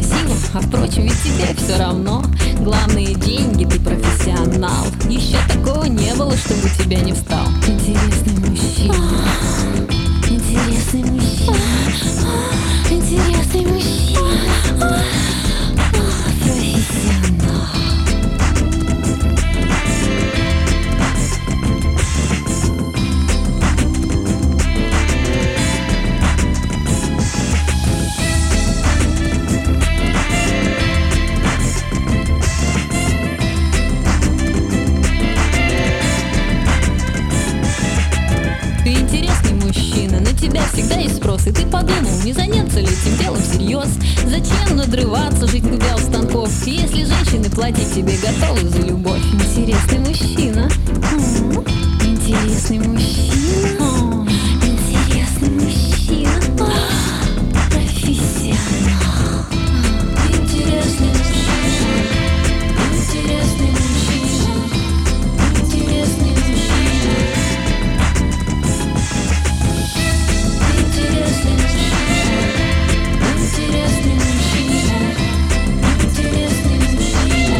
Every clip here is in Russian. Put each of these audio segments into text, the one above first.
красиво, а впрочем, ведь тебе все равно. Главные деньги, ты профессионал. Еще такого не было, чтобы тебя не встал. Интересный мужчина. Интересный мужчина. Интересный мужчина. Профессионал. Ты интересный мужчина, на тебя всегда есть спрос. И ты подумал, не заняться ли этим делом всерьез? Зачем надрываться, жить губя у станков, если женщины платить тебе готовы за любовь? Интересный мужчина. Интересный мужчина. Интересный мужчина. Профессионал. Интересный мужчина. Интересный мужчина. Интересный мужчина. Интересный мужчина. Интересный мужчина. Интересный мужчина.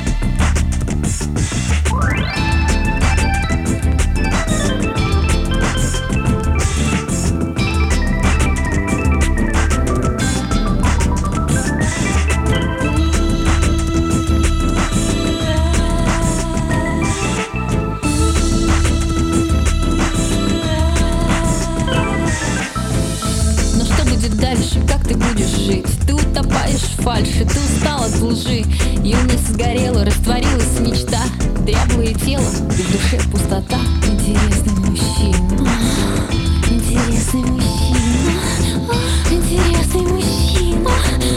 Но что будет дальше? Как ты будешь жить? Ты утопаешь в фальши, ты устал от лжи. Юность сгорела, растворилась мечта. Дряблое тело, и в душе пустота. Интересный мужчина. Интересный мужчина. Интересный мужчина.